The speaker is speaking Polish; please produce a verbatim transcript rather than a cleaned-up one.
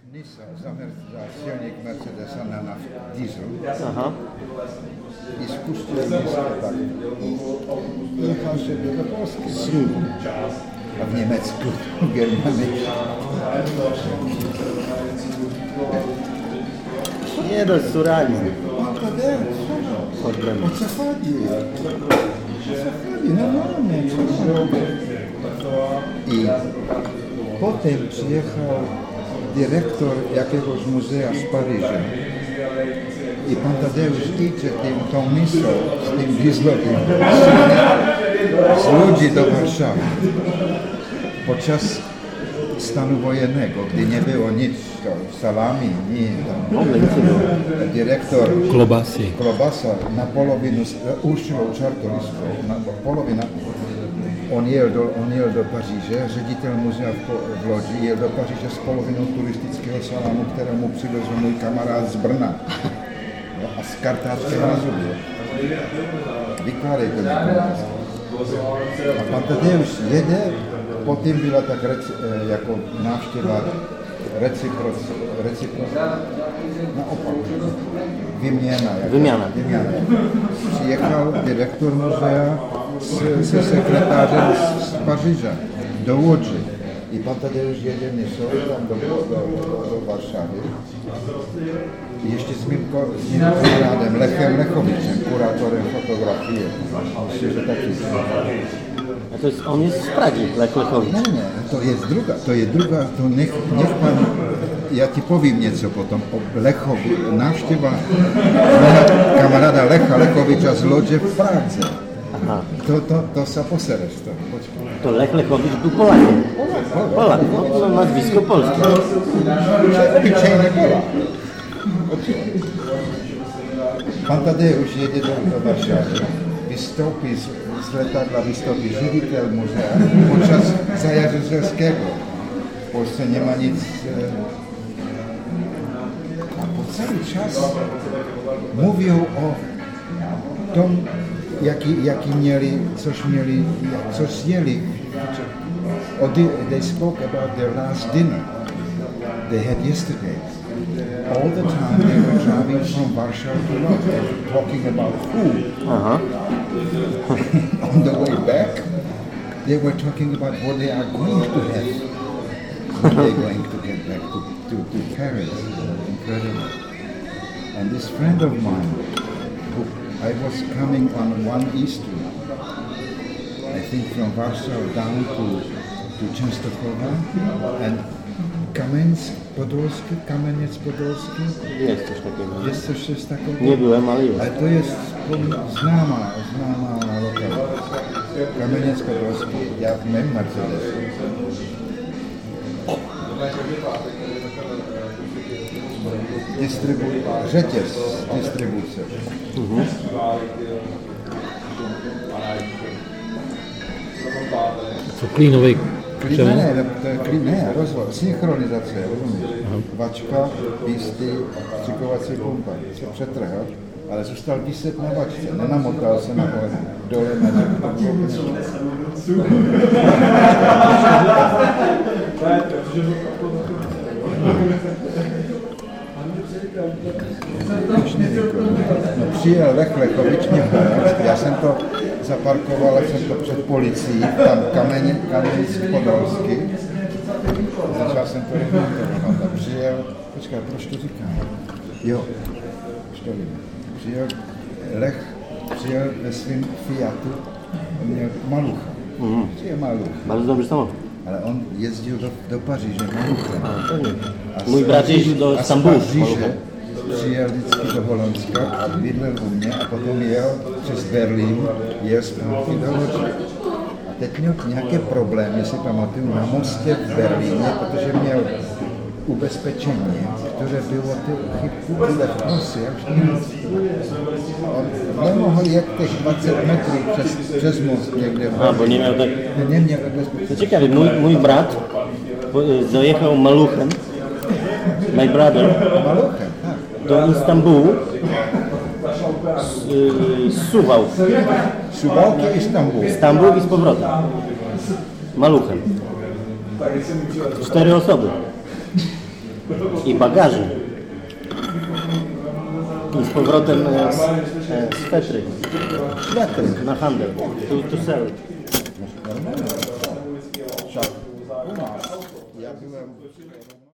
Nisa zamrzła silnik Mercedesa na naft diesel. Aha. I spuścił Nisa tak. Jechał sobie do Polski. A w niemiecku, w Germanii. Nie, to jest surrealizm. O co chodzi? O co chodzi? Normalnie. I potem przyjechał dyrektor jakiegoś muzea z Paryża. I pan Tadeusz idzie tym, tą misą z tym dieslowym z ludzi do Warszawy. Podczas stanu wojennego, gdy nie było nic, to salami, nie tam. Dyrektor Klobasy. Klobasa na połowinę Urszulą Czartoryską, na połowinę. On jechał do, on jechał do Paryża, rzedziciel muzea w, w Łodzi, jechał do Paryża z połowiną turystycznego salonu, któremu przywiózł mój kamarad z Brna. No, a z kartaczkiem na zubie. Wykładaj to nikomu. A pan Tadeusz jedzie, potem była tak recy, jako návštěva reciproczna, na opak, wymiana. Wymiana. Wymiana. Przyjechał dyrektor muzea z, z sekretarzem z, z Paryża do Łodzi. I pan Tadeusz jedzie Nysą tam do, do, do, do Warszawy. I jeszcze z moim kameradem Lechem Lechowiczem, kuratorem fotografii. Myślę, że taki jest. A to jest, on jest z Pragi, Lech Lechowicz. Nie, nie, to jest druga, to jest druga, to niech, niech pan, ja ci powiem nieco potem o Lechowi, návštěva kamarada Lecha Lechowicza z Łodzi w Pradze. Aha. To, to, to sa posereš to, počkaj. To Lech Lechowicz był Polakiem. Polak, Polak, no to nazwisko polskie. Obyčajny Polak. Pan Tadeusz jedzie do, do Warszawy, wystąpi z, z letadla, wystąpi żywitel muzea podczas zajazdu Zrelskiego. W Polsce nie ma nic. A po cały czas mówił o tym, jaki, jaki mieli, coś mieli, coś zjeli. They spoke about their last dinner they had yesterday. All the time they were driving from Warsaw to Lodz. They were talking about food. Aha. On the way back, they were talking about what they are going to have when they're going to get back to, to, to Paris. Incredible. And this friend of mine, who I was coming on one Easter, I think from Warsaw down to, to Częstochowa, and Kamieniec Podolski, Kamieniec Podolski. Jest coś takiego. Jest coś, coś takiego? Nie byłem, ale jest. Ale to jest znana, znana lokalizacja. Kamieniec Podolski, ja w moim Mercedesie. Dystrybucja, rzeciec dystrybucja. Mhm. Co klínový Klín, ne, to je klín, ne, rozvoj, synchronizace, rozumíš? Vačka, písty, střikovací pumpa, se přetrhal, ale zůstal viset na vačce, nenamotal se na dole na No, přijel Lech Lechovič mě pomoct, já jsem to zaparkoval, jsem to před policií, tam Kameně, Kamenický Podolský. Začal jsem to remontovat a přijel, počkej, proč to říkám? Jo, už to vím. Přijel Lech, přijel ve svým Fiatu, on měl Malucha. Mm. Přijel Maluch. Bardzo dobry samochód. Ale on jezdil do, do Paříže Maluchem. A mój brat jeździł do Stambułu. Přijel vždycky do Holandska, bydlel u mě a potom jel přes Berlín, jel zpátky do Lodže. A teď měl nějaké problémy, si pamatuju, na mostě v Berlíně, protože měl ubezpečení, které bylo ty chybku byly v nosi. On nemohl jet těch dvacet metrů přes, přes most někde. A, bo nie miał tak... Nie měl ubezpečení. To ciekawe, mój, mój brat dojechał Maluchem, my brother, Maluchem, tak. do Istanbulu z, z Suwał. Suwałki i Stambuł. Stambuł i z powrotem. Maluchem. Cztery osoby. I bagaży. I z powrotem e, s, e, swetry. Światry. Na handel. To, to sell. Normalnie. U nas. Ja byłem...